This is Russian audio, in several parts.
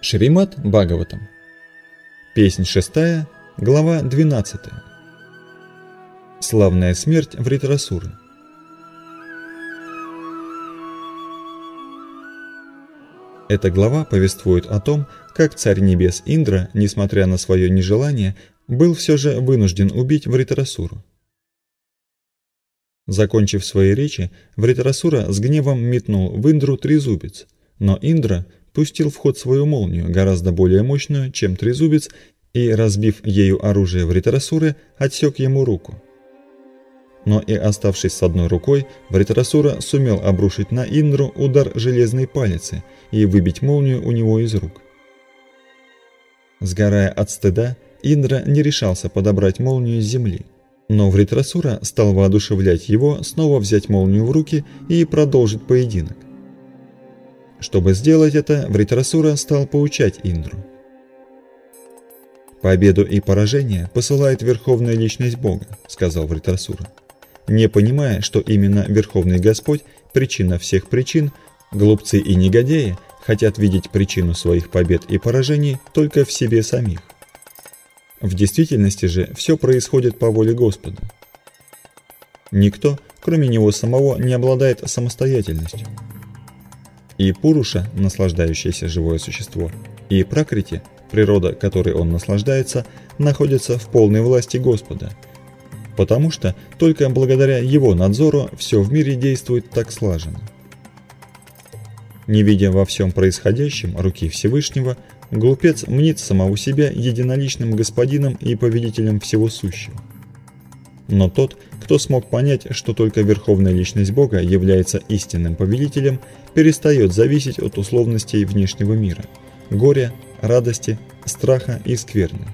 Шримад Бхагаватам. Песнь 6, глава 12. Славная смерть Вритрасуры. Эта глава повествует о том, как царь небес Индра, несмотря на свое нежелание, был все же вынужден убить Вритрасуру. Закончив свои речи, Вритрасура с гневом метнул в Индру трезубец, но Индра пустил в ход свою молнию, гораздо более мощную, чем трезубец, и, разбив ею оружие Вритрасуры, отсек ему руку. Но и оставшись с одной рукой, Вритрасура сумел обрушить на Индру удар железной палицы и выбить молнию у него из рук. Сгорая от стыда, Индра не решался подобрать молнию с земли. Но Вритрасура стал воодушевлять его снова взять молнию в руки и продолжить поединок. Чтобы сделать это, Вритрасура стал поучать Индру. «Победу и поражение посылает Верховная Личность Бога», — сказал Вритрасура. Не понимая, что именно Верховный Господь — причина всех причин, глупцы и негодяи хотят видеть причину своих побед и поражений только в себе самих. В действительности же все происходит по воле Господа. Никто, кроме Него самого, не обладает самостоятельностью. И Пуруша, наслаждающееся живое существо, и Пракрити, природа, которой он наслаждается, находятся в полной власти Господа, потому что только благодаря Его надзору все в мире действует так слаженно. Не видя во всем происходящем руки Всевышнего, глупец мнит самого себя единоличным господином и повелителем всего сущего. Но тот, кто смог понять, что только Верховная Личность Бога является истинным повелителем, перестает зависеть от условностей внешнего мира, горя, радости, страха и скверны.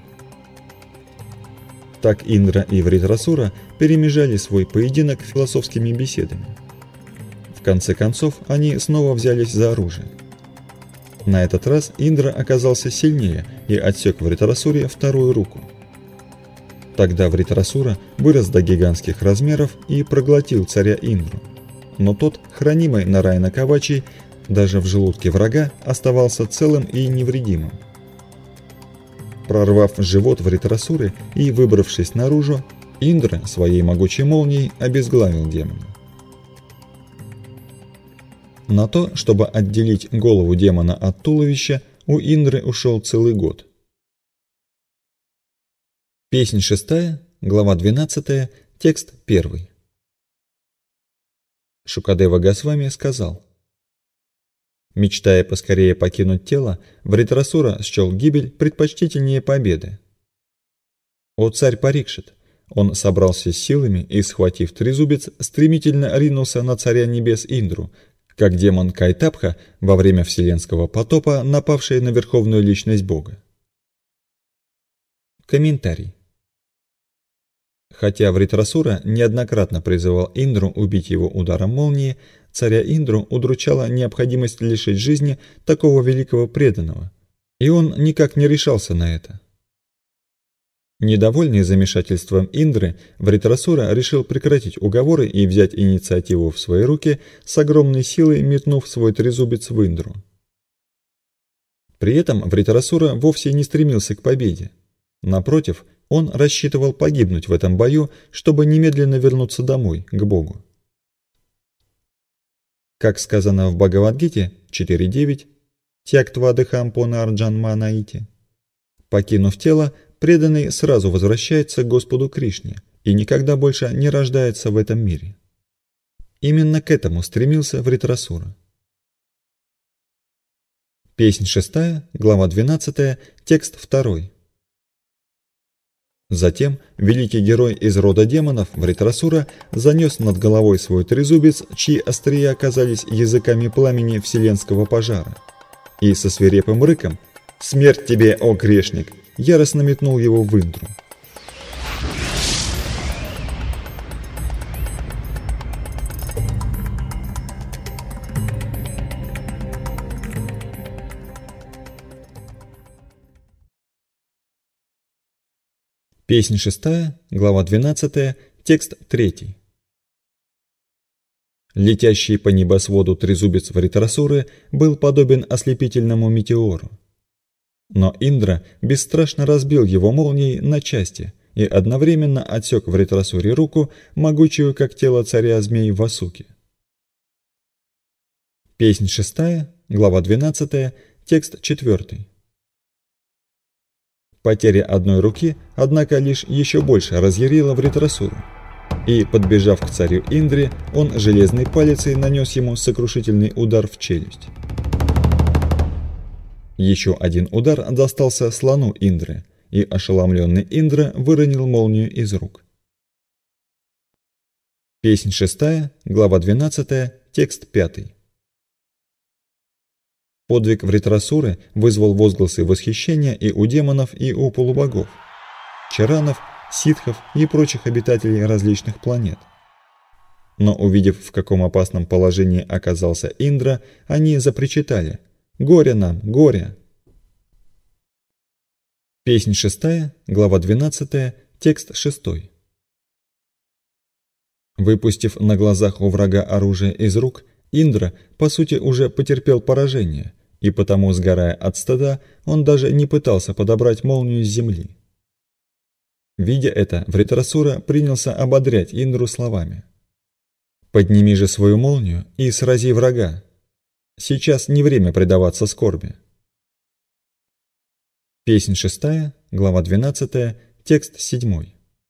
Так Индра и Вритрасура перемежали свой поединок философскими беседами. В конце концов, они снова взялись за оружие. На этот раз Индра оказался сильнее и отсек Вритрасуре вторую руку. Тогда Вритрасура вырос до гигантских размеров и проглотил царя Индру. Но тот, хранимый Нараяна Кавачи, даже в желудке врага оставался целым и невредимым. Прорвав живот Вритрасуры и выбравшись наружу, Индра своей могучей молнией обезглавил демона. На то, чтобы отделить голову демона от туловища, у Индры ушел целый год. Песнь 6, глава 12, текст 1. Шукадева Госвами сказал: «Мечтая поскорее покинуть тело, Вритрасура счел гибель предпочтительнее победы. О царь Парикшит!» Он собрался с силами и, схватив трезубец, стремительно ринулся на царя небес Индру, как демон Кайтапха во время вселенского потопа, напавший на Верховную Личность Бога. Комментарий. Хотя Вритрасура неоднократно призывал Индру убить его ударом молнии, царя Индру удручала необходимость лишить жизни такого великого преданного, и он никак не решался на это. Недовольный замешательством Индры, Вритрасура решил прекратить уговоры и взять инициативу в свои руки, с огромной силой метнув свой трезубец в Индру. При этом Вритрасура вовсе не стремился к победе. Напротив, он рассчитывал погибнуть в этом бою, чтобы немедленно вернуться домой, к Богу. Как сказано в Бхагавад-гите 4.9, «Тяктва-дехам понарджанма-наити», покинув тело, преданный сразу возвращается к Господу Кришне и никогда больше не рождается в этом мире. Именно к этому стремился Вритрасура. Песнь 6, глава 12, текст 2. Затем великий герой из рода демонов Вритрасура занес над головой свой трезубец, чьи острия оказались языками пламени вселенского пожара, и со свирепым рыком «Смерть тебе, о грешник!» яростно метнул его в Индру. Песнь 6, глава 12, текст 3. Летящий по небосводу трезубец Вритрасуры был подобен ослепительному метеору. Но Индра бесстрашно разбил его молнией на части и одновременно отсек Вритрасуре руку, могучую, как тело царя змей Васуки. Песнь 6, глава 12, текст 4. Потеря одной руки, однако, лишь еще больше разъярила Вритрасуру. И, подбежав к царю Индре, он железной палицей нанес ему сокрушительный удар в челюсть. Еще один удар достался слону Индры, и ошеломленный Индра выронил молнию из рук. Песнь 6, глава 12, текст 5. Подвиг Вритрасуры вызвал возгласы восхищения и у демонов, и у полубогов, чаранов, ситхов и прочих обитателей различных планет. Но увидев, в каком опасном положении оказался Индра, они запричитали: «Горе нам, горе!» Песнь 6, глава 12, текст 6. Выпустив на глазах у врага оружие из рук, Индра, по сути, уже потерпел поражение, и потому, сгорая от стыда, он даже не пытался подобрать молнию с земли. Видя это, Вритрасура принялся ободрять Индру словами: «Подними же свою молнию и срази врага. Сейчас не время предаваться скорби». Песнь 6, глава 12, текст 7.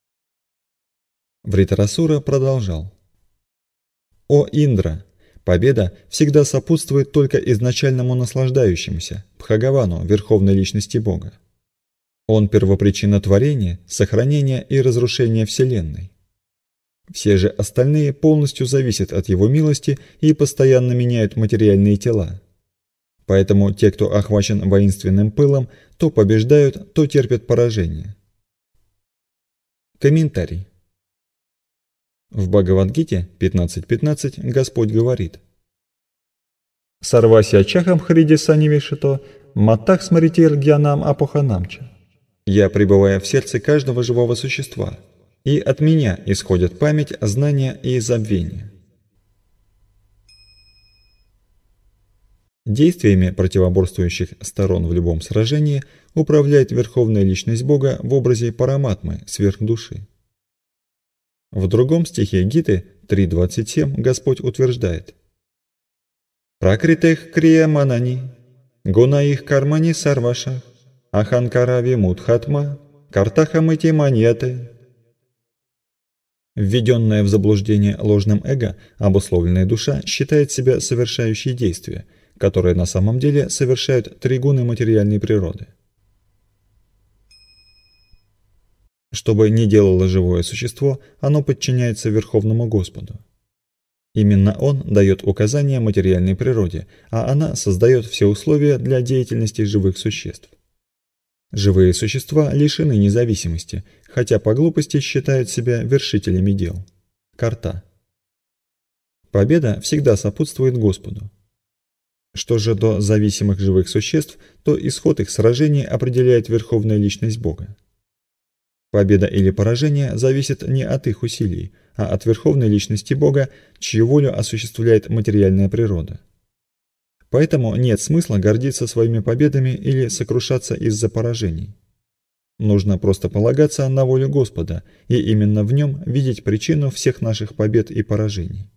Вритрасура продолжал: «О Индра! Победа всегда сопутствует только изначальному наслаждающемуся, Бхагавану, верховной личности Бога. Он первопричина творения, сохранения и разрушения Вселенной. Все же остальные полностью зависят от его милости и постоянно меняют материальные тела. Поэтому те, кто охвачен воинственным пылом, то побеждают, то терпят поражение». Комментарий. В Бхагавад-гите 15.15 Господь говорит: «Сарвася чахам хридиса невишито, матах смритир гьянам апоханамча». «Я пребываю в сердце каждого живого существа, и от меня исходят память, знания и забвение». Действиями противоборствующих сторон в любом сражении управляет Верховная Личность Бога в образе Параматмы, сверхдуши. В другом стихе Гиты 3.27 Господь утверждает: «Пракритех крия манани, гунаих кармани сарваша, аханкара вимудхатма, картахамити маньяте». Введенная в заблуждение ложным эго, обусловленная душа считает себя совершающей действия, которые на самом деле совершают три гуны материальной природы. Что бы ни делало живое существо, оно подчиняется Верховному Господу. Именно Он дает указания материальной природе, а она создает все условия для деятельности живых существ. Живые существа лишены независимости, хотя по глупости считают себя вершителями дел. Карта. Победа всегда сопутствует Господу. Что же до зависимых живых существ, то исход их сражений определяет Верховная Личность Бога. Победа или поражение зависит не от их усилий, а от Верховной Личности Бога, чью волю осуществляет материальная природа. Поэтому нет смысла гордиться своими победами или сокрушаться из-за поражений. Нужно просто полагаться на волю Господа, и именно в нем видеть причину всех наших побед и поражений.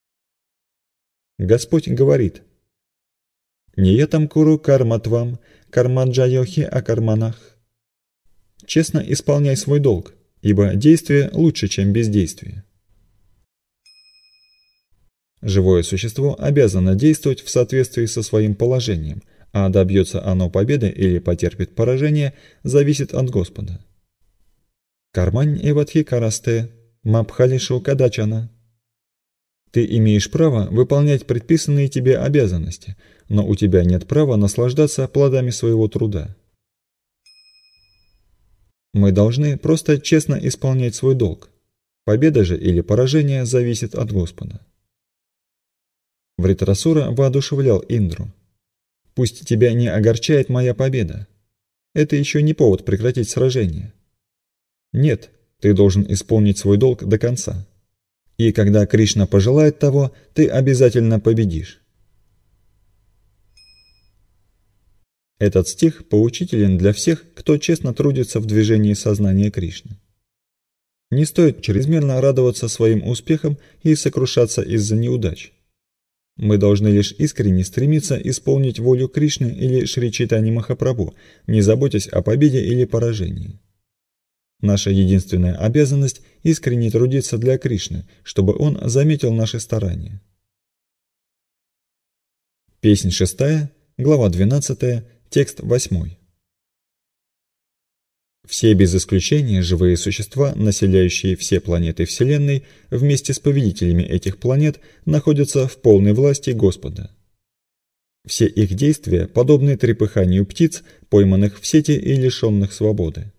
Господь говорит: «Ниетам куру карматвам, кармаджайохи акарманах». Честно исполняй свой долг, ибо действие лучше, чем бездействие. Живое существо обязано действовать в соответствии со своим положением, а добьется оно победы или потерпит поражение, зависит от Господа. Кармань эватхи карасте, мабхалишу кадачана. Ты имеешь право выполнять предписанные тебе обязанности, но у тебя нет права наслаждаться плодами своего труда. Мы должны просто честно исполнять свой долг. Победа же или поражение зависит от Господа. Вритрасура воодушевлял Индру: «Пусть тебя не огорчает моя победа. Это еще не повод прекратить сражение. Нет, ты должен исполнить свой долг до конца. И когда Кришна пожелает того, ты обязательно победишь». Этот стих поучителен для всех, кто честно трудится в движении сознания Кришны. Не стоит чрезмерно радоваться своим успехам и сокрушаться из-за неудач. Мы должны лишь искренне стремиться исполнить волю Кришны или Шри Чайтаньи Махапрабху, не заботясь о победе или поражении. Наша единственная обязанность – искренне трудиться для Кришны, чтобы Он заметил наши старания. Песнь 6, глава 12, текст 8. Все без исключения живые существа, населяющие все планеты Вселенной, вместе с повелителями этих планет, находятся в полной власти Господа. Все их действия подобны трепыханию птиц, пойманных в сети и лишенных свободы.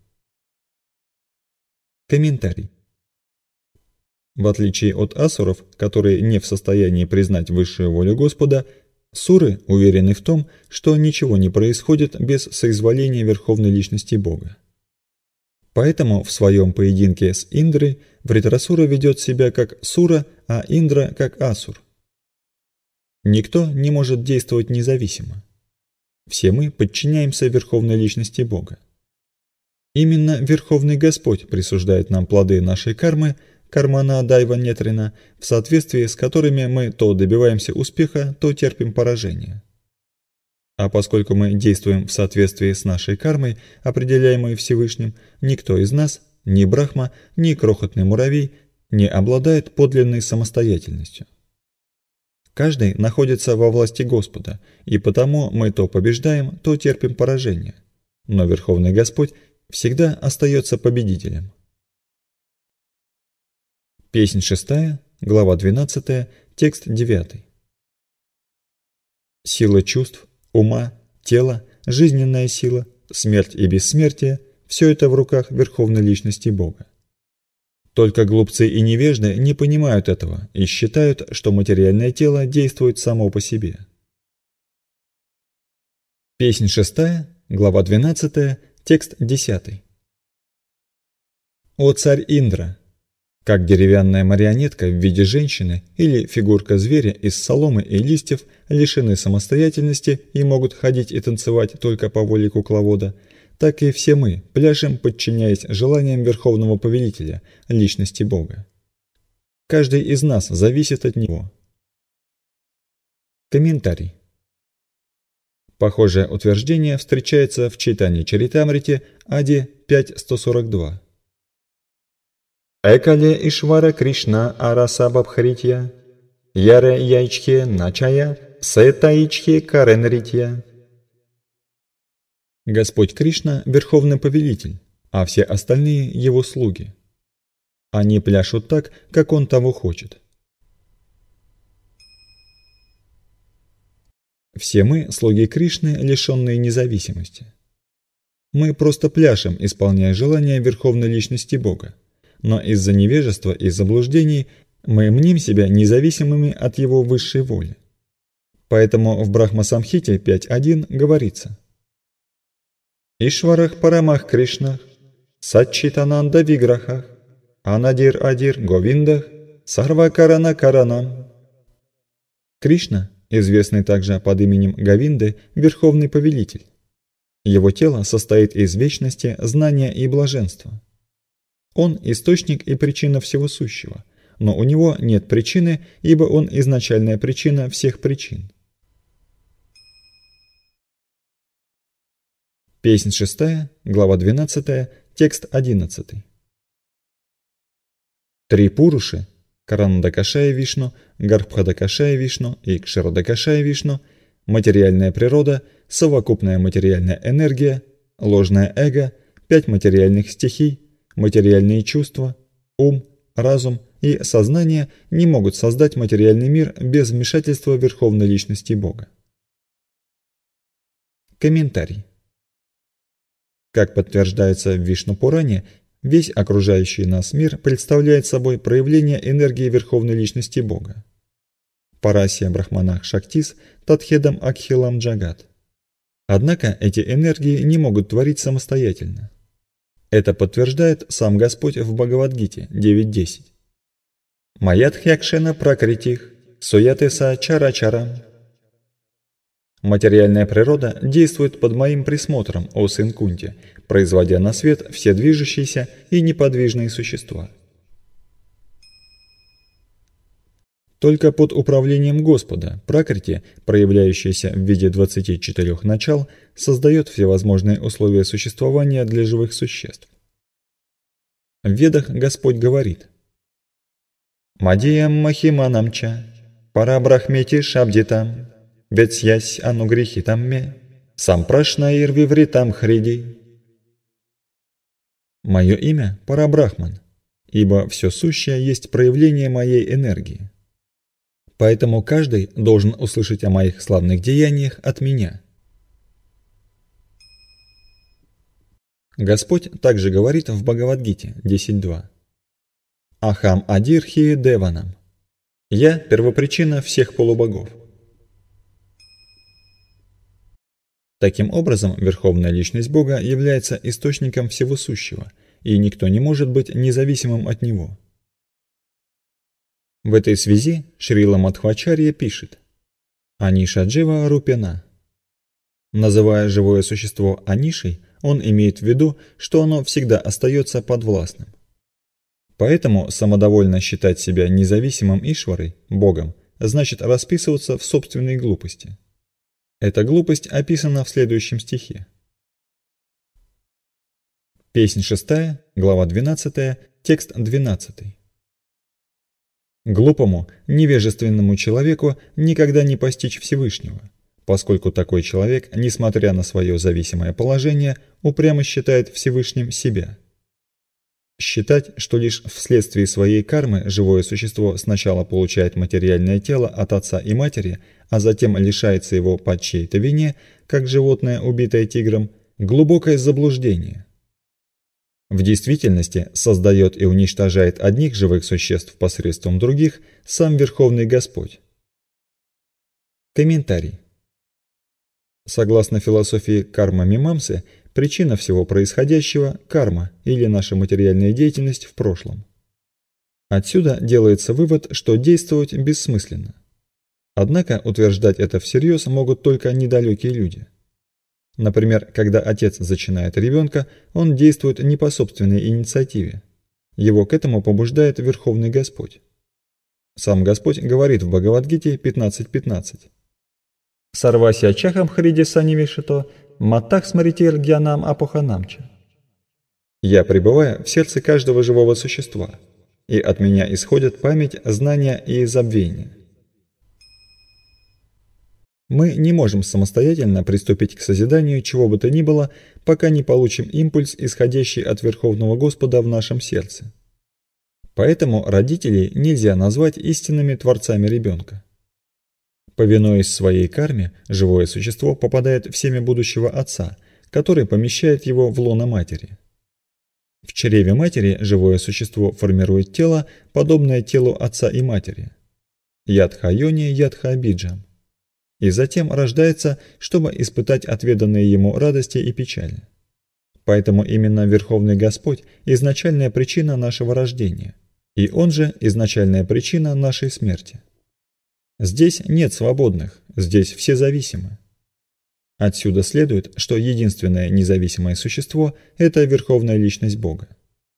Комментарий. В отличие от асуров, которые не в состоянии признать высшую волю Господа, суры уверены в том, что ничего не происходит без соизволения Верховной Личности Бога. Поэтому в своем поединке с Индрой Вритрасура ведет себя как сура, а Индра как асур. Никто не может действовать независимо. Все мы подчиняемся Верховной Личности Бога. Именно Верховный Господь присуждает нам плоды нашей кармы, кармана дайва нетрина, в соответствии с которыми мы то добиваемся успеха, то терпим поражение. А поскольку мы действуем в соответствии с нашей кармой, определяемой Всевышним, никто из нас, ни Брахма, ни крохотный муравей, не обладает подлинной самостоятельностью. Каждый находится во власти Господа, и потому мы то побеждаем, то терпим поражение. Но Верховный Господь всегда остается победителем. Песнь 6, глава 12, текст 9. Сила чувств, ума, тела, жизненная сила, смерть и бессмертие – все это в руках Верховной Личности Бога. Только глупцы и невежды не понимают этого и считают, что материальное тело действует само по себе. Песнь 6, глава 12, текст 10. О царь Индра! Как деревянная марионетка в виде женщины или фигурка зверя из соломы и листьев лишены самостоятельности и могут ходить и танцевать только по воле кукловода, так и все мы пляшем, подчиняясь желаниям Верховного Повелителя, Личности Бога. Каждый из нас зависит от Него. Комментарий. Похожее утверждение встречается в Чайтанья Чаритамрите, Ади 5.142. Экале Ишвара Кришна Араса Бабхаритья, Яре Яичхе Начая, Сетаичхе Каренритья. Господь Кришна – Верховный Повелитель, а все остальные – Его слуги. Они пляшут так, как Он того хочет. Все мы – слуги Кришны, лишенные независимости. Мы просто пляшем, исполняя желания Верховной Личности Бога. Но из-за невежества и заблуждений мы мним себя независимыми от Его высшей воли. Поэтому в Брахма-самхите 5.1 говорится: Ишварах Парамах Кришнах, Саччитананда Виграхах, Анадир Адир Говиндах, Сарвакарана Каранам. Кришна, известный также под именем Говинды, Верховный Повелитель. Его тело состоит из вечности, знания и блаженства. Он – источник и причина всего сущего, но у него нет причины, ибо он изначальная причина всех причин. Песнь 6, глава 12, текст 11. Три Пуруши – Каранадакашая Вишну, Гарбхадакашая Вишну и Кшарадакашая Вишну – материальная природа, совокупная материальная энергия, ложное эго, 5 материальных стихий, материальные чувства, ум, разум и сознание не могут создать материальный мир без вмешательства Верховной Личности Бога. Комментарий. Как подтверждается в Вишну-Пуране, весь окружающий нас мир представляет собой проявление энергии Верховной Личности Бога. Парасья Брахманах Шактис Татхедам Акхилам Джагат. Однако эти энергии не могут творить самостоятельно. Это подтверждает сам Господь в Бхагавад-гите 9.10. Маятхьякшена пракритих, суятеса чарачарам. Материальная природа действует под моим присмотром, о сын Кунти, производя на свет все движущиеся и неподвижные существа. Только под управлением Господа Пракрити, проявляющаяся в виде 24 начал, создает всевозможные условия существования для живых существ. В Ведах Господь говорит: «Мадиям махиманамча, парабрахмети шабдитам, бетсясь анугрихитамме, сампрашнаир вивритам хриди». Мое имя Парабрахман, ибо все сущее есть проявление моей энергии. Поэтому каждый должен услышать о моих славных деяниях от меня. Господь также говорит в Бхагавад-гите 10.2. «Ахам адирхи деванам». «Я – первопричина всех полубогов». Таким образом, Верховная Личность Бога является источником всего сущего, и никто не может быть независимым от Него. В этой связи Шрила Мадхвачарья пишет: «Аниша Джива Рупена». Называя живое существо Анишей, он имеет в виду, что оно всегда остается подвластным. Поэтому самодовольно считать себя независимым Ишварой, Богом, значит расписываться в собственной глупости. Эта глупость описана в следующем стихе. Песнь 6, глава 12, текст 12. Глупому, невежественному человеку никогда не постичь Всевышнего, поскольку такой человек, несмотря на свое зависимое положение, упрямо считает Всевышним себя. Считать, что лишь вследствие своей кармы живое существо сначала получает материальное тело от отца и матери, а затем лишается его по чьей-то вине, как животное, убитое тигром, глубокое заблуждение. В действительности создает и уничтожает одних живых существ посредством других сам Верховный Господь. Комментарий. Согласно философии карма-мимамсы, причина всего происходящего – карма или наша материальная деятельность в прошлом. Отсюда делается вывод, что действовать бессмысленно. Однако утверждать это всерьез могут только недалекие люди. Например, когда отец зачинает ребенка, он действует не по собственной инициативе. Его к этому побуждает Верховный Господь. Сам Господь говорит в Бхагавад-гите 15.15. «Сарвася чахам хриди санивишито, маттах смаритир гьянам апоханамча». «Я пребываю в сердце каждого живого существа, и от меня исходят память, знания и забвение». Мы не можем самостоятельно приступить к созиданию чего бы то ни было, пока не получим импульс, исходящий от Верховного Господа в нашем сердце. Поэтому родителей нельзя назвать истинными творцами ребенка. Повинуясь своей карме, живое существо попадает в семя будущего отца, который помещает его в лоно матери. В чреве матери живое существо формирует тело, подобное телу отца и матери. Ядха-йони, ядха-биджам. И затем рождается, чтобы испытать отведанные ему радости и печали. Поэтому именно Верховный Господь – изначальная причина нашего рождения, и Он же – изначальная причина нашей смерти. Здесь нет свободных, здесь все зависимы. Отсюда следует, что единственное независимое существо – это Верховная Личность Бога.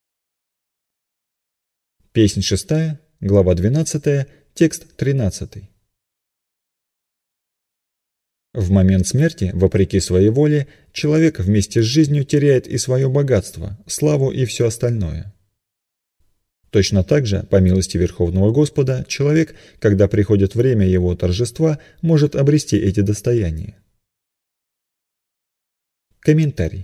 Песнь 6, глава 12, текст 13. В момент смерти, вопреки своей воле, человек вместе с жизнью теряет и свое богатство, славу и все остальное. Точно так же, по милости Верховного Господа, человек, когда приходит время его торжества, может обрести эти достояния. Комментарий.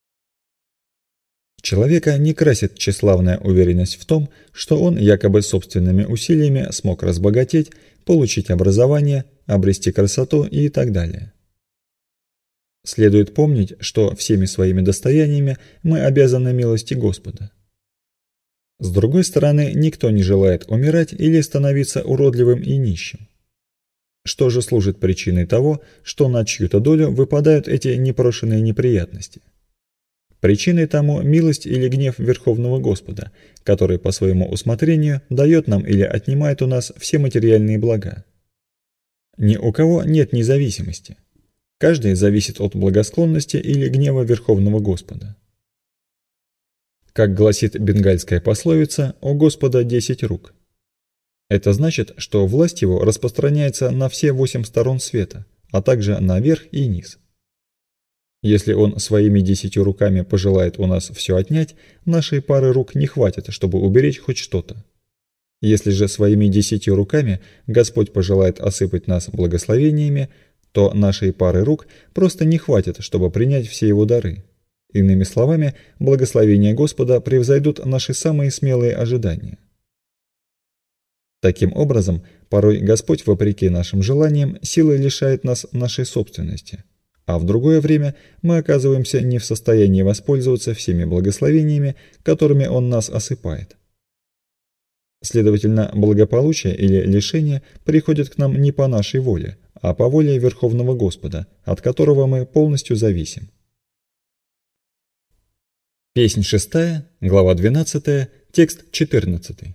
Человека не красит тщеславная уверенность в том, что он якобы собственными усилиями смог разбогатеть, получить образование, обрести красоту и так далее. Следует помнить, что всеми своими достояниями мы обязаны милости Господа. С другой стороны, никто не желает умирать или становиться уродливым и нищим. Что же служит причиной того, что на чью-то долю выпадают эти непрошенные неприятности? Причиной тому милость или гнев Верховного Господа, который по своему усмотрению дает нам или отнимает у нас все материальные блага. Ни у кого нет независимости, Каждый зависит от благосклонности или гнева Верховного Господа. Как гласит бенгальская пословица, у Господа 10 рук. Это значит, что власть его распространяется на все 8 сторон света, а также на верх и низ. Если он своими 10 руками пожелает у нас все отнять, нашей пары рук не хватит, чтобы уберечь хоть что-то. Если же своими 10 руками Господь пожелает осыпать нас благословениями, то нашей пары рук просто не хватит, чтобы принять все его дары. Иными словами, благословения Господа превзойдут наши самые смелые ожидания. Таким образом, порой Господь, вопреки нашим желаниям, силой лишает нас нашей собственности, а в другое время мы оказываемся не в состоянии воспользоваться всеми благословениями, которыми Он нас осыпает. Следовательно, благополучие или лишение приходит к нам не по нашей воле, а по воле Верховного Господа, от которого мы полностью зависим. Песнь 6, глава 12, текст 14.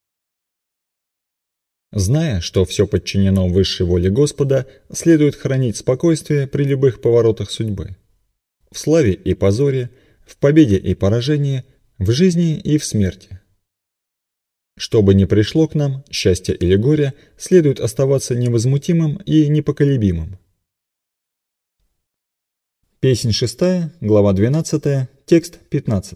Зная, что все подчинено высшей воле Господа, следует хранить спокойствие при любых поворотах судьбы. В славе и позоре, в победе и поражении, в жизни и в смерти. Что бы ни пришло к нам, счастье или горе, следует оставаться невозмутимым и непоколебимым. Песнь 6, глава 12, текст 15.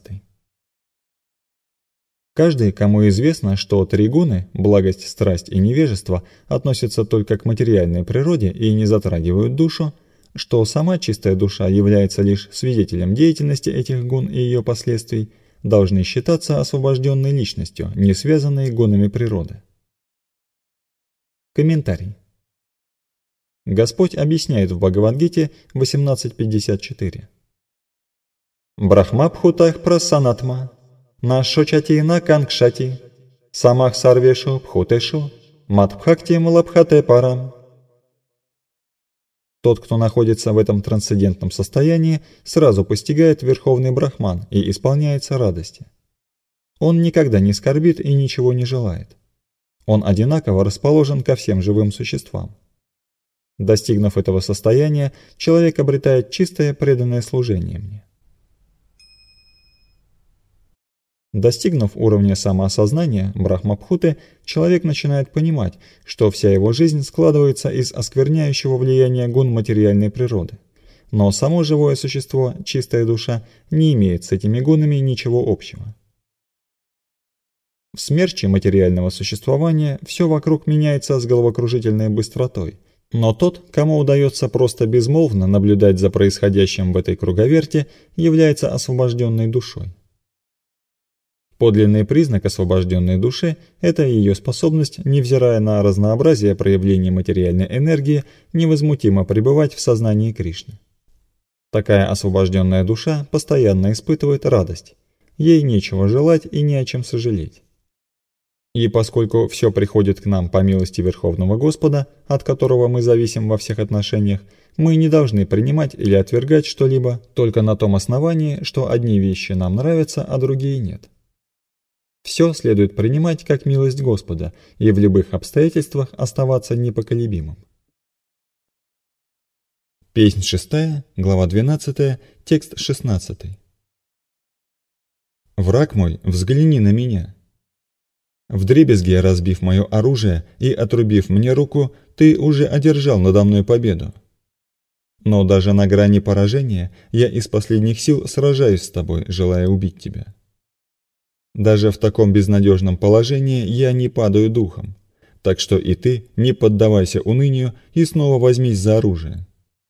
Каждый, кому известно, что 3 гуны – благость, страсть и невежество – относятся только к материальной природе и не затрагивают душу, что сама чистая душа является лишь свидетелем деятельности этих гун и ее последствий, должны считаться освобожденной личностью, не связанной гунами природы. Комментарий. Господь объясняет в Бхагавад-гите 18.54. Брахмабхутах прасанатма, нашочати на канкшати, самах сарвешу бхутешу, матбхактим лабхате парам. Тот, кто находится в этом трансцендентном состоянии, сразу постигает Верховный Брахман и исполняется радости. Он никогда не скорбит и ничего не желает. Он одинаково расположен ко всем живым существам. Достигнув этого состояния, человек обретает чистое преданное служение мне. Достигнув уровня самоосознания Брахмабхуты, человек начинает понимать, что вся его жизнь складывается из оскверняющего влияния гун материальной природы. Но само живое существо, чистая душа, не имеет с этими гунами ничего общего. В смерче материального существования все вокруг меняется с головокружительной быстротой. Но тот, кому удается просто безмолвно наблюдать за происходящим в этой круговерти, является освобожденной душой. Подлинный признак освобожденной души – это ее способность, невзирая на разнообразие проявлений материальной энергии, невозмутимо пребывать в сознании Кришны. Такая освобожденная душа постоянно испытывает радость. Ей нечего желать и не о чем сожалеть. И поскольку все приходит к нам по милости Верховного Господа, от которого мы зависим во всех отношениях, мы не должны принимать или отвергать что-либо только на том основании, что одни вещи нам нравятся, а другие нет. Все следует принимать как милость Господа и в любых обстоятельствах оставаться непоколебимым. Песнь 6, глава 12, текст 16. «Враг мой, взгляни на меня. Вдребезги разбив мое оружие и отрубив мне руку, ты уже одержал надо мной победу. Но даже на грани поражения я из последних сил сражаюсь с тобой, желая убить тебя. Даже в таком безнадежном положении я не падаю духом, так что и ты не поддавайся унынию и снова возьмись за оружие».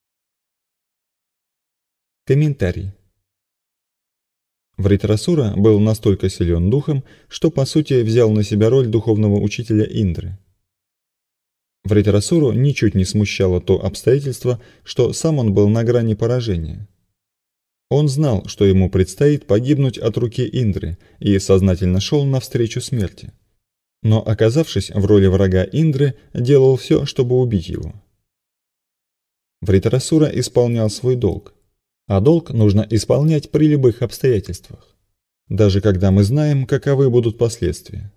Комментарий. Вритрасура был настолько силен духом, что по сути взял на себя роль духовного учителя Индры. Вритрасуру ничуть не смущало то обстоятельство, что сам он был на грани поражения. Он знал, что ему предстоит погибнуть от руки Индры, и сознательно шел навстречу смерти. Но, оказавшись в роли врага Индры, делал все, чтобы убить его. Вритрасура исполнял свой долг. А долг нужно исполнять при любых обстоятельствах, даже когда мы знаем, каковы будут последствия.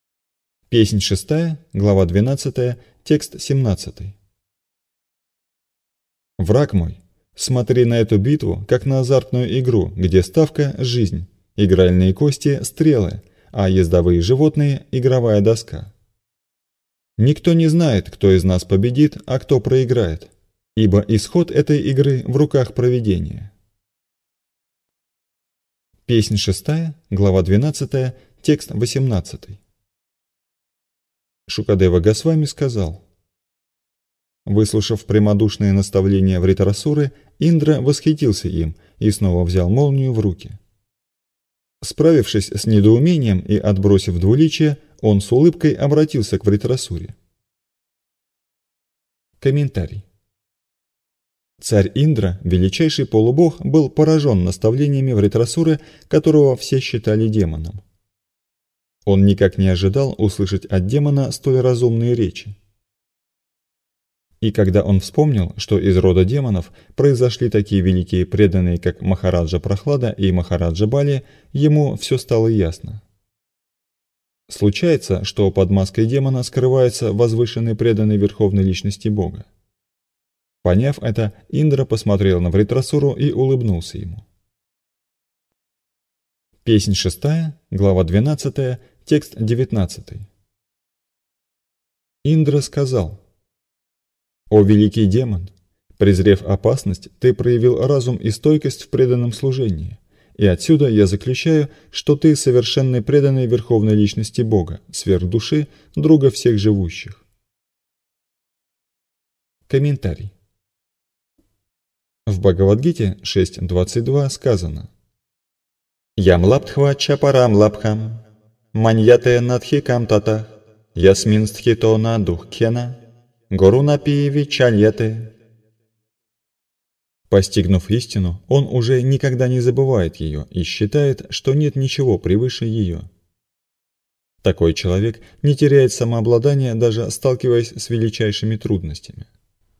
Песнь 6, глава 12, текст 17. Враг мой, смотри на эту битву, как на азартную игру, где ставка – жизнь, игральные кости – стрелы, а ездовые животные – игровая доска. Никто не знает, кто из нас победит, а кто проиграет, ибо исход этой игры в руках провидения. Песнь 6, глава 12, текст 18. Шукадева Госвами сказал: выслушав прямодушные наставления Вритарасуры, Индра восхитился им и снова взял молнию в руки. Справившись с недоумением и отбросив двуличие, он с улыбкой обратился к Вритарасуре. Комментарий. Царь Индра, величайший полубог, был поражен наставлениями Вритарасуры, которого все считали демоном. Он никак не ожидал услышать от демона столь разумные речи. И когда он вспомнил, что из рода демонов произошли такие великие преданные, как Махараджа Прохлада и Махараджа Бали, ему все стало ясно. Случается, что под маской демона скрывается возвышенный преданный Верховной Личности Бога. Поняв это, Индра посмотрел на Вритарасуру и улыбнулся ему. Песнь 6, глава 12, текст 19. Индра сказал: «О великий демон, презрев опасность, ты проявил разум и стойкость в преданном служении, и отсюда я заключаю, что ты совершенный преданный Верховной Личности Бога, сверхдуши, друга всех живущих». Комментарий. В Бхагавад-гите 6.22 сказано: «Ям лабдхва чапарам лабхам, маньяте надхикам татах, ясмин стхито на духкена, горуна пиви чальяте». Постигнув истину, он уже никогда не забывает ее и считает, что нет ничего превыше ее. Такой человек не теряет самообладания, даже сталкиваясь с величайшими трудностями.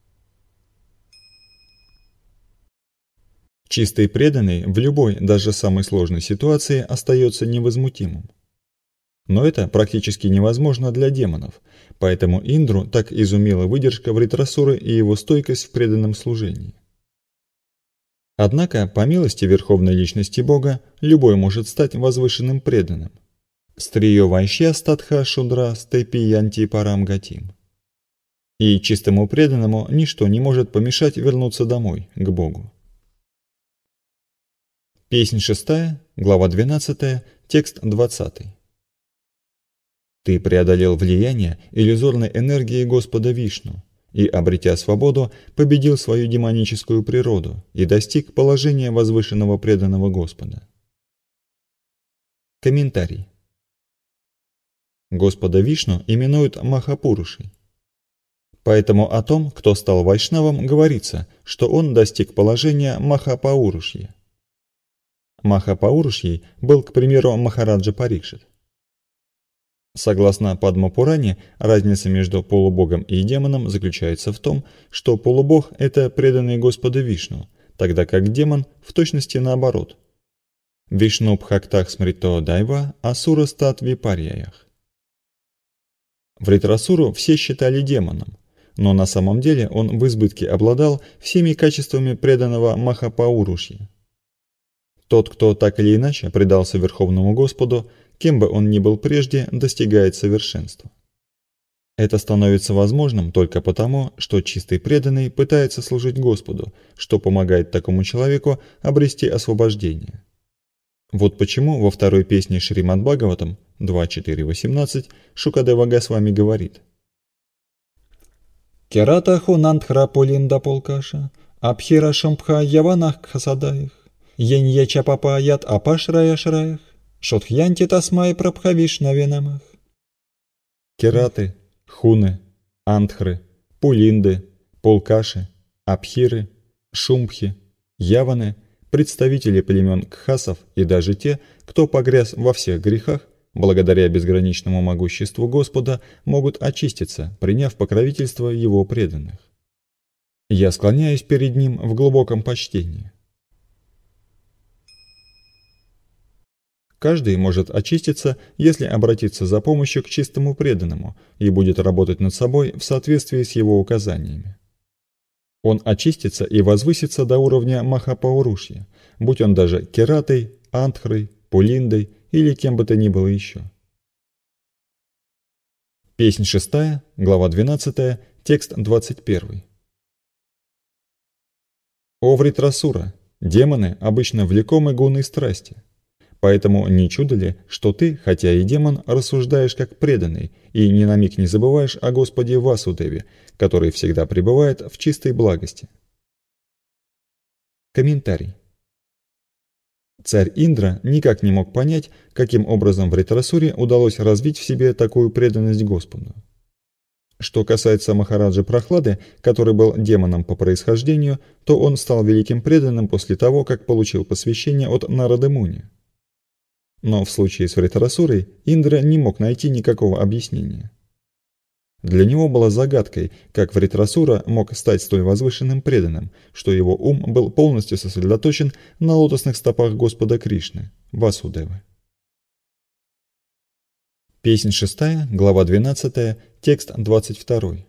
Чистый преданный в любой, даже самой сложной ситуации остается невозмутимым. Но это практически невозможно для демонов, поэтому Индру так изумила выдержка Вритарасуры и его стойкость в преданном служении. Однако, по милости Верховной Личности Бога, любой может стать возвышенным преданным. Стриё вайшья статха шудра степи янти парам гатим. И чистому преданному ничто не может помешать вернуться домой, к Богу. Песнь 6, глава 12, текст 20. Ты преодолел влияние иллюзорной энергии Господа Вишну и, обретя свободу, победил свою демоническую природу и достиг положения возвышенного преданного Господа. Комментарий. Господа Вишну именуют Махапурушей. Поэтому о том, кто стал вайшнавом, говорится, что он достиг положения Махапаурушья. Махапаурушьей был, к примеру, Махараджа Парикшит. Согласно Падма-пуране, разница между полубогом и демоном заключается в том, что полубог – это преданный Господу Вишну, тогда как демон в точности наоборот. Вишну бхактах смрито дайва, асура стат випарьяях. Вритарасуру все считали демоном, но на самом деле он в избытке обладал всеми качествами преданного Махапаурушья. Тот, кто так или иначе предался Верховному Господу, кем бы он ни был прежде, достигает совершенства. Это становится возможным только потому, что чистый преданный пытается служить Господу, что помогает такому человеку обрести освобождение. Вот почему во второй песне Шримад-Бхагаватам 2.4.18 Шукадева Госвами говорит: «Керата хунантхра полинда полкаша, абхира шампха яванах кхасадаях, енье чапапа ят апашрая шраях, шотхьянти тасмай прабхавишнавенамах». Кераты, хуны, антхры, пулинды, полкаши, абхиры, шумпхи, яваны, представители племен кхасов и даже те, кто погряз во всех грехах, благодаря безграничному могуществу Господа, могут очиститься, приняв покровительство Его преданных. Я склоняюсь перед Ним в глубоком почтении. Каждый может очиститься, если обратиться за помощью к чистому преданному и будет работать над собой в соответствии с его указаниями. Он очистится и возвысится до уровня Махапаурушья, будь он даже Кератой, Антхрой, Пулиндой или кем бы то ни было еще. Песнь 6, глава 12, текст 21. О Вритрасура! Демоны обычно влекомы гунной страсти. Поэтому не чудо ли, что ты, хотя и демон, рассуждаешь как преданный и ни на миг не забываешь о Господе Васудеве, который всегда пребывает в чистой благости. Комментарий. Царь Индра никак не мог понять, каким образом Вритрасуре удалось развить в себе такую преданность Господу. Что касается Махараджи Прохлады, который был демоном по происхождению, то он стал великим преданным после того, как получил посвящение от Нарады Муни. Но в случае с Вритрасурой Индра не мог найти никакого объяснения. Для него было загадкой, как Вритрасура мог стать столь возвышенным преданным, что его ум был полностью сосредоточен на лотосных стопах Господа Кришны, Васудевы. Песнь 6, глава 12, текст 22.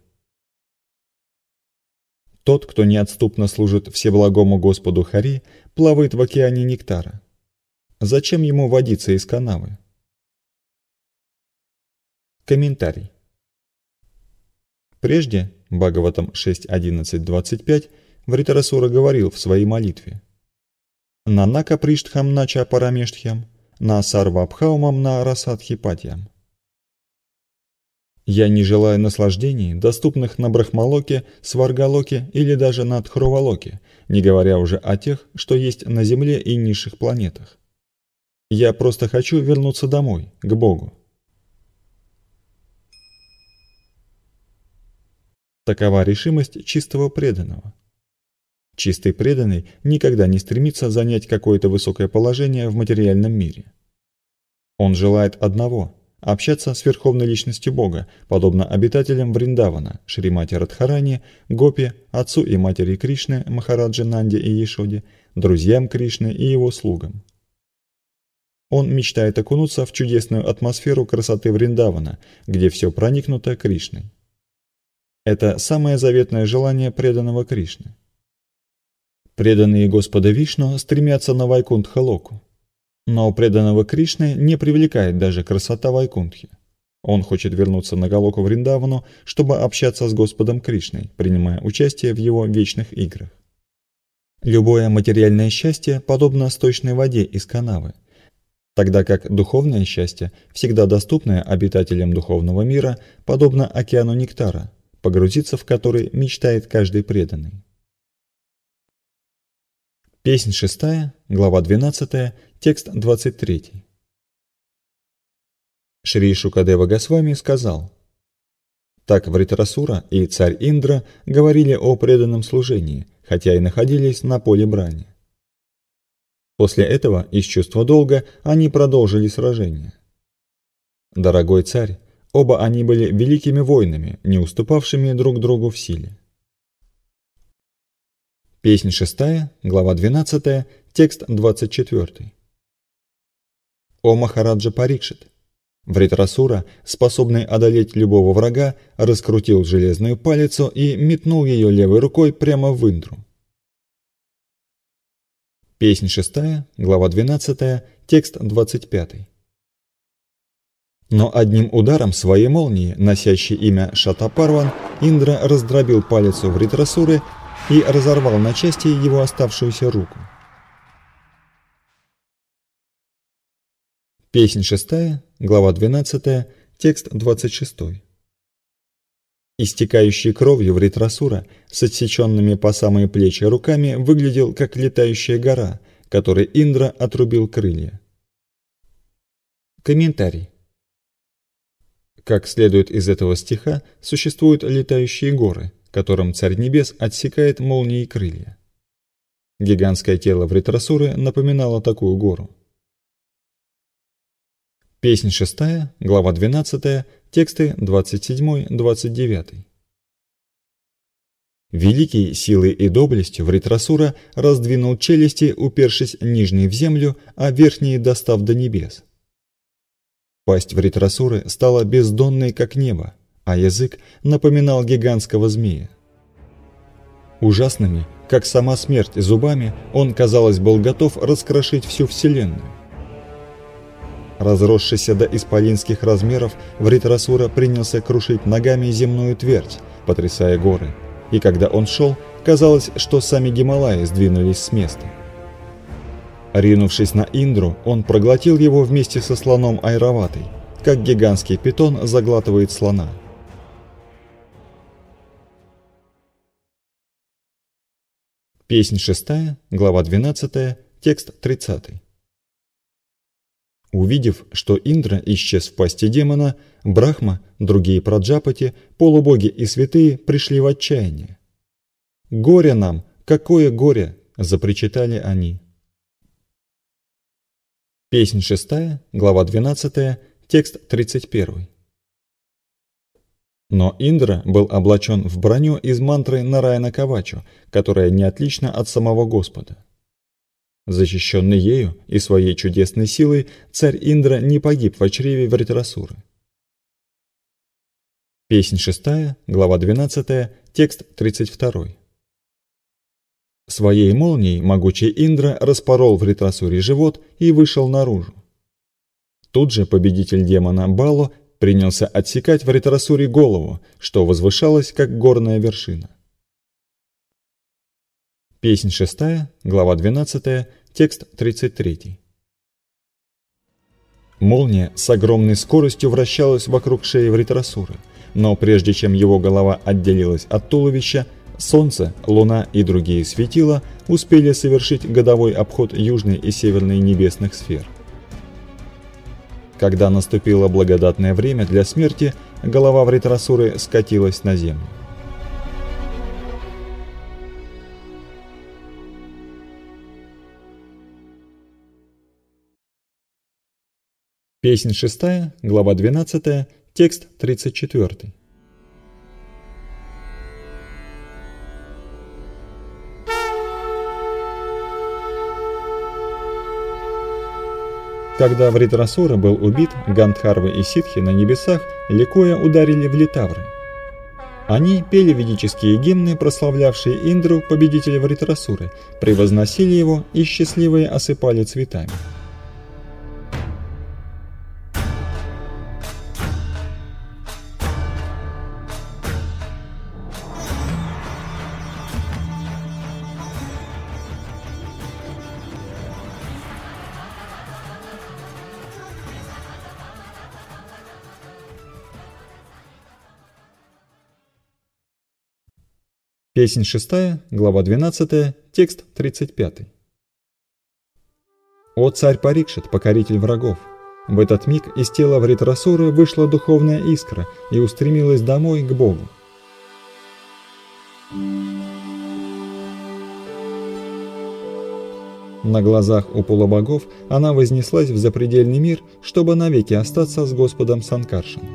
Тот, кто неотступно служит всеблагому Господу Хари, плавает в океане нектара. Зачем ему водиться из канавы? Комментарий. Прежде, Бхагаватам 6.11.25, Вритрасура говорил в своей молитве: «Нанака приштхам нача парамештхям, на сарвабхаумам на расадхипатьям». «Я не желаю наслаждений, доступных на Брахмалоке, Сваргалоке или даже на Дхрувалоке, не говоря уже о тех, что есть на Земле и низших планетах. Я просто хочу вернуться домой, к Богу». Такова решимость чистого преданного. Чистый преданный никогда не стремится занять какое-то высокое положение в материальном мире. Он желает одного – общаться с Верховной Личностью Бога, подобно обитателям Вриндавана, Шримати Радхарани, Гопи, отцу и матери Кришны, Махараджи Нанде и Ешоде, друзьям Кришны и его слугам. Он мечтает окунуться в чудесную атмосферу красоты Вриндавана, где все проникнуто Кришной. Это самое заветное желание преданного Кришны. Преданные Господа Вишну стремятся на Вайкунтха-локу. Но преданного Кришны не привлекает даже красота Вайкунтхи. Он хочет вернуться на Галоку Вриндавану, чтобы общаться с Господом Кришной, принимая участие в его вечных играх. Любое материальное счастье подобно сточной воде из канавы, тогда как духовное счастье, всегда доступное обитателям духовного мира, подобно океану нектара, погрузиться в который мечтает каждый преданный. Песнь 6, глава 12, текст 23. Шри Шукадева Госвами сказал: «Так Вритрасура и царь Индра говорили о преданном служении, хотя и находились на поле брани. После этого, из чувства долга, они продолжили сражение. Дорогой царь, оба они были великими воинами, не уступавшими друг другу в силе». Песнь 6, глава 12, текст 24. О Махараджа Парикшит! Вритрасура, способный одолеть любого врага, раскрутил железную палицу и метнул ее левой рукой прямо в Индру. Песнь 6, глава 12, текст 25. Но одним ударом своей молнии, носящей имя Шатапарван, Индра раздробил палицу Вритрасуры и разорвал на части его оставшуюся руку. Песнь 6, глава 12, текст 26. Истекающий кровью Вритрасура с отсеченными по самые плечи руками выглядел как летающая гора, которой Индра отрубил крылья. Комментарий. Как следует из этого стиха, существуют летающие горы, которым Царь Небес отсекает молнией крылья. Гигантское тело Вритрасуры напоминало такую гору. Песнь 6, глава 12, тексты 27-29. Великий силой и доблестью Вритрасура раздвинул челюсти, упершись нижней в землю, а верхние достав до небес. Пасть Вритрасуры стала бездонной, как небо, а язык напоминал гигантского змея. Ужасными, как сама смерть, зубами он, казалось, был готов раскрошить всю вселенную. Разросшийся до исполинских размеров, Вритрасура принялся крушить ногами земную твердь, потрясая горы, и когда он шел, казалось, что сами Гималаи сдвинулись с места. Ринувшись на Индру, он проглотил его вместе со слоном Айраватой, как гигантский питон заглатывает слона. Песнь 6, глава 12, текст 30. Увидев, что Индра исчез в пасти демона, Брахма, другие праджапати, полубоги и святые пришли в отчаяние. «Горе нам! Какое горе!» – запричитали они. Песнь 6, глава 12, текст 31. Но Индра был облачен в броню из мантры Нараяна Кавачу, которая не отлична от самого Господа. Защищенный ею и своей чудесной силой, царь Индра не погиб в чреве Вритрасуры. Песнь 6, глава 12, текст 32. Своей молнией могучий Индра распорол Вритрасуре живот и вышел наружу. Тут же победитель демона Балу принялся отсекать Вритрасуре голову, что возвышалось, как горная вершина. Песнь 6, глава 12, текст 33. Молния с огромной скоростью вращалась вокруг шеи Вритрасуры, но прежде чем его голова отделилась от туловища, Солнце, Луна и другие светила успели совершить годовой обход южной и северной небесных сфер. Когда наступило благодатное время для смерти, голова Вритрасуры скатилась на землю. Песнь 6, глава 12, текст 34. Когда Вритрасура был убит, Гандхарвы и ситхи на небесах ликуя ударили в литавры. Они пели ведические гимны, прославлявшие Индру, победителя Вритрасуры, превозносили его и счастливые осыпали цветами. Песнь 6, глава 12, текст 35. «О царь Парикшит, покоритель врагов! В этот миг из тела Вритрасуры вышла духовная искра и устремилась домой к Богу. На глазах у полубогов она вознеслась в запредельный мир, чтобы навеки остаться с Господом Санкаршиной».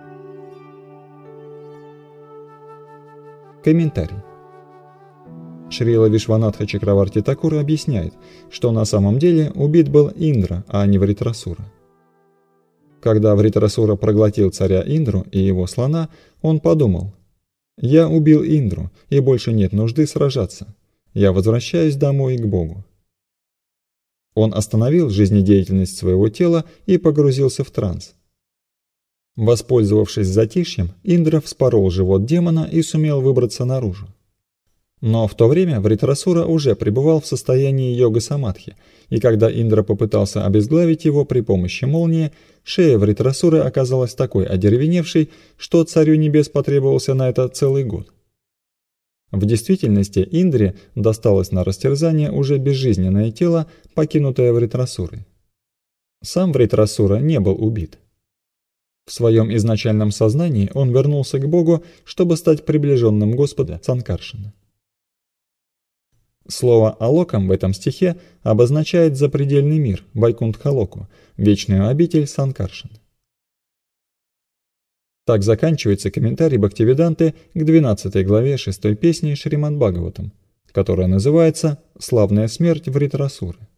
Комментарий. Шрила Вишванатха Чакраварти Такур объясняет, что на самом деле убит был Индра, а не Вритрасура. Когда Вритрасура проглотил царя Индру и его слона, он подумал: «Я убил Индру, и больше нет нужды сражаться. Я возвращаюсь домой к Богу». Он остановил жизнедеятельность своего тела и погрузился в транс. Воспользовавшись затишьем, Индра вспорол живот демона и сумел выбраться наружу. Но в то время Вритрасура уже пребывал в состоянии йога-самадхи, и когда Индра попытался обезглавить его при помощи молнии, шея Вритрасуры оказалась такой одеревеневшей, что царю небес потребовался на это целый год. В действительности Индре досталось на растерзание уже безжизненное тело, покинутое Вритрасурой. Сам Вритрасура не был убит. В своем изначальном сознании он вернулся к Богу, чтобы стать приближенным Господа Санкаршина. Слово «алокам» в этом стихе обозначает запредельный мир, Вайкунтха-локу, вечную обитель Санкаршина. Так заканчивается комментарий Бхактивиданты к 12 главе 6 песни Шримад Бхагаватам, которая называется «Славная смерть Вритрасуры».